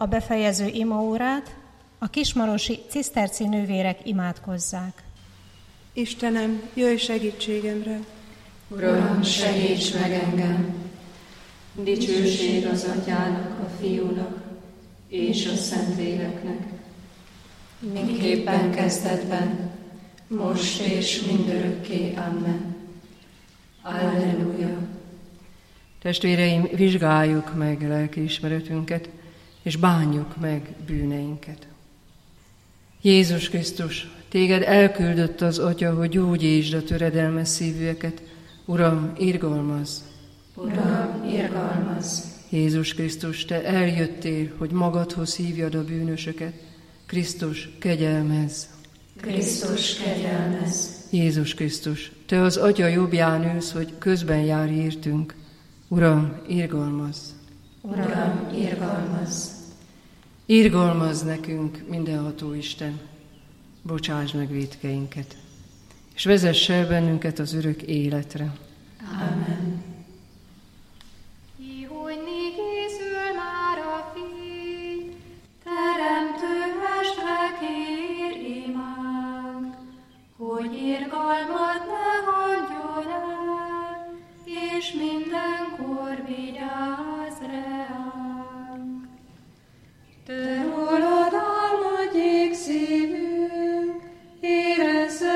a befejező imaórát, a kismarosi ciszterci nővérek imádkozzák. Istenem, jöjj segítségemre! Uram, segíts meg engem! Dicsőség az Atyának, a Fiúnak és a Szentléleknek, miképpen kezdetben, most és mindörökké. Amen. Alleluja! Testvéreim, vizsgáljuk meg lelkiismeretünket, és bánjuk meg bűneinket. Jézus Krisztus, téged elküldött az Atya, hogy gyógyítsd a töredelmes szívűeket. Uram, irgalmazz! Uram, irgalmazz! Jézus Krisztus, te eljöttél, hogy magadhoz hívjad a bűnösöket. Krisztus, kegyelmezz! Krisztus, kegyelmezz! Jézus Krisztus, te az Atya jobbján ülsz, hogy közben járj értünk. Uram, irgalmazz! Uram, irgalmazz! Irgalmazz nekünk, mindenható Isten! Bocsáss meg vétkeinket, és vezess el bennünket az örök életre. Amen. Ihojni készül már a fény, teremtő estre kér imánk, hogy irgalmat ne hagyjon el, és mindenkor vigyázz reánk. Te rólad álmodjék szívünk, érezze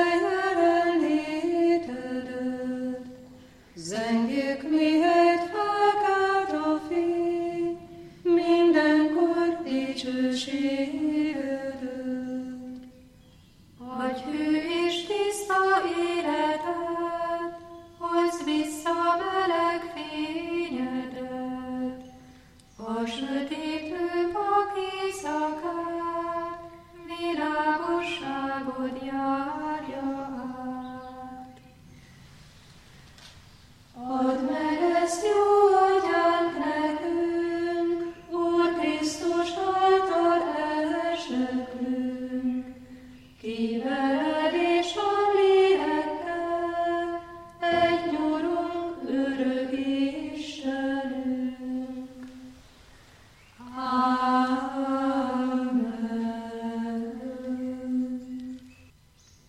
jelenlétedet. Zengjük, mihelyt felkelt a fény, mindenkor dicsőségedet. Adj hű és tiszta életet, hozd vissza meleg fényedet, a sötét pak éjszakát, világosságod járja át. Add meg ezt jó atyánk nekünk, Úr Krisztus által elsöprünk, ki veled és a lélekkel, egy nyurunk, örök Istenünk. Amen.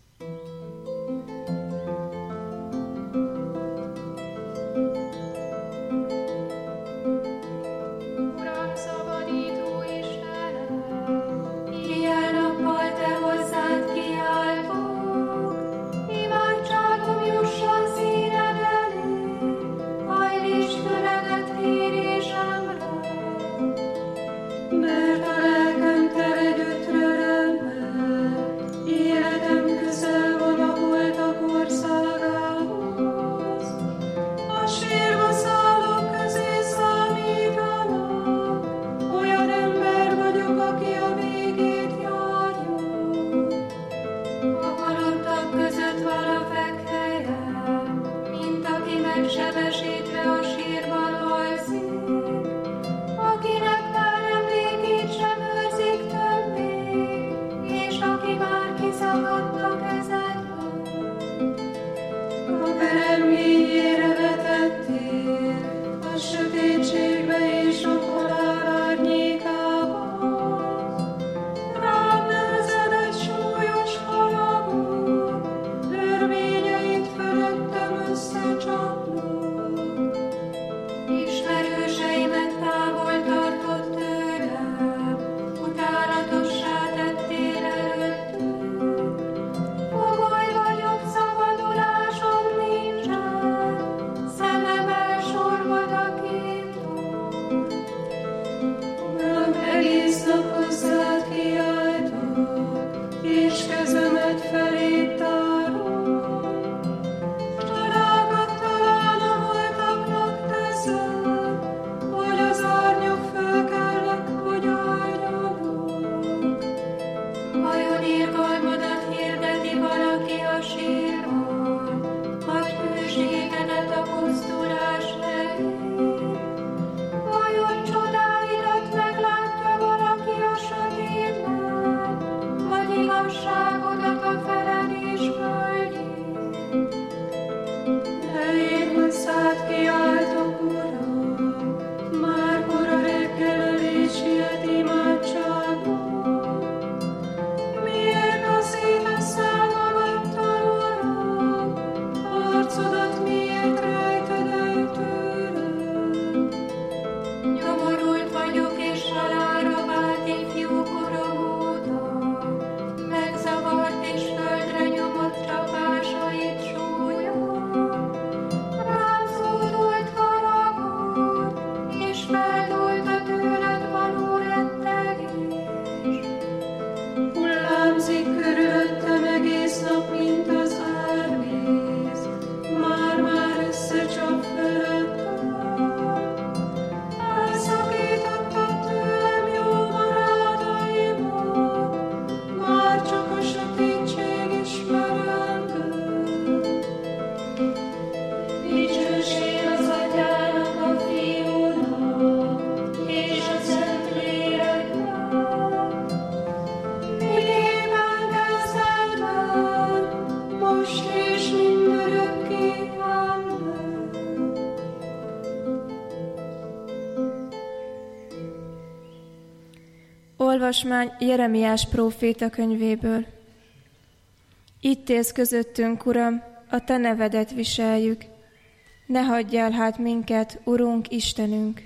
Olvasmány Jeremiás próféta könyvéből. Itt élsz közöttünk, Uram, a Te nevedet viseljük. Ne hagyjál hát minket, Urunk, Istenünk!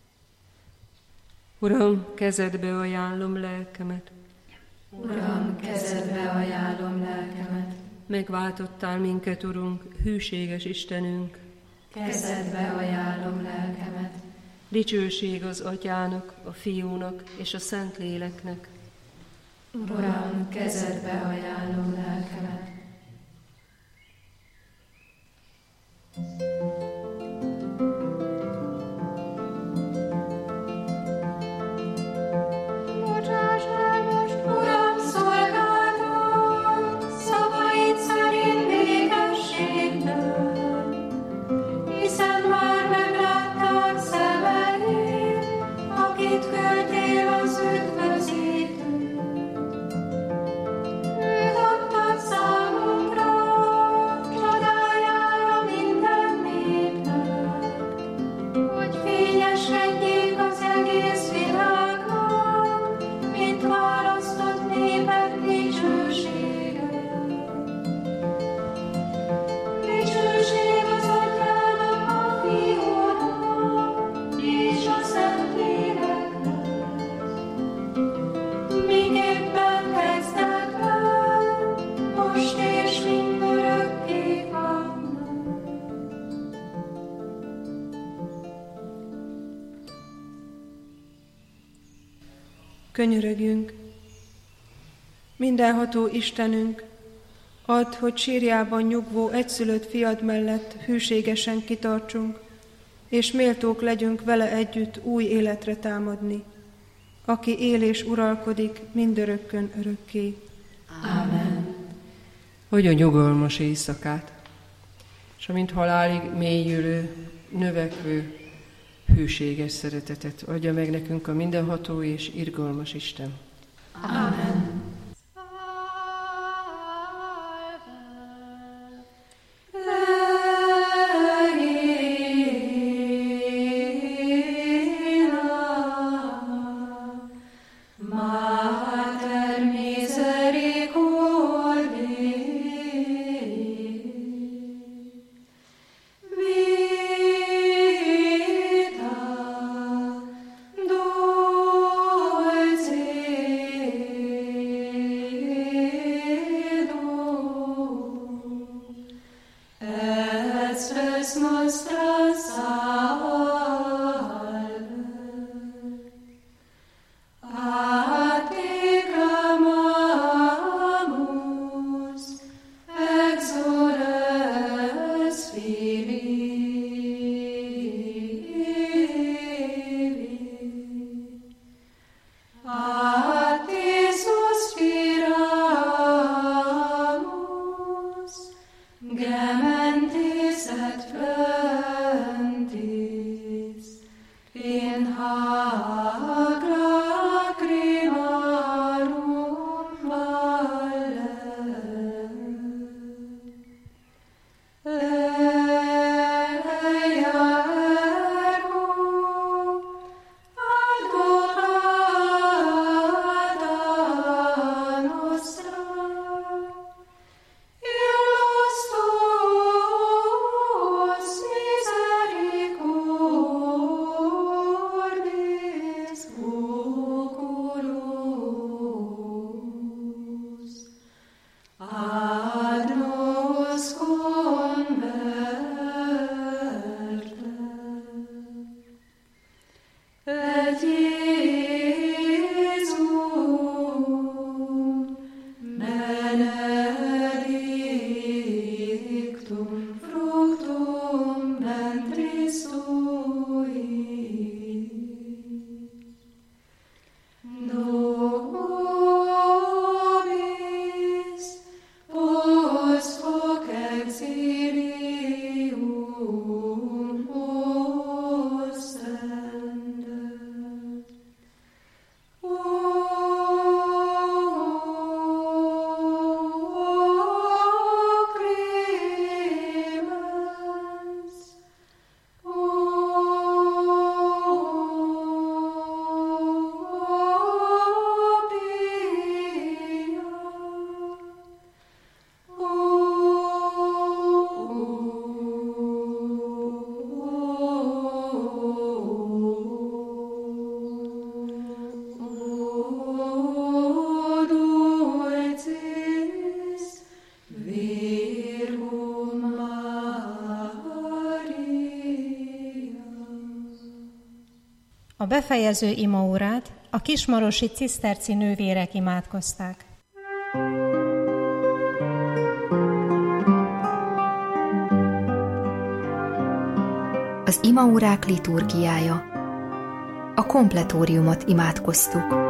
Uram, kezedbe ajánlom lelkemet. Uram, kezedbe ajánlom lelkemet. Megváltottál minket, Urunk, hűséges Istenünk. Kezedbe ajánlom lelkemet. Dicsőség az Atyának, a Fiúnak és a Szentléleknek. Uram, kezedbe ajánlom lelkemet. Bocsáss el most, Uram, szolgálatot, szavaid szerint békességtől, hiszen már meglátták szemeid, akit küldtél az üdvözítőt. Őt adtad számunkra, csodájára minden népnek, hogy fényeskedjék az egész világon, mint választott népek dicsősége. Dicsőség az Atyának, a Fiúnak és a Szentléleknek, miképpen kezdetben, most és mindörökké vannak. Könyörögjünk! Mindenható Istenünk, add, hogy sírjában nyugvó egyszülött fiad mellett hűségesen kitartsunk, és méltók legyünk vele együtt új életre támadni, aki él és uralkodik mindörökkön örökké. Ámen. Adja nyugalmas éjszakát, és amint halálig mélyülő, növekvő, hűséges szeretetet adja meg nekünk a mindenható és irgalmas Isten. Ámen. Mater misericordiae, vita dulcis A befejező imaórát a kismarosi ciszterci nővérek imádkozták. Az imaórák liturgiája. A kompletóriumot imádkoztuk.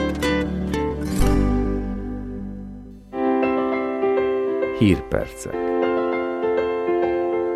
Hírpercek.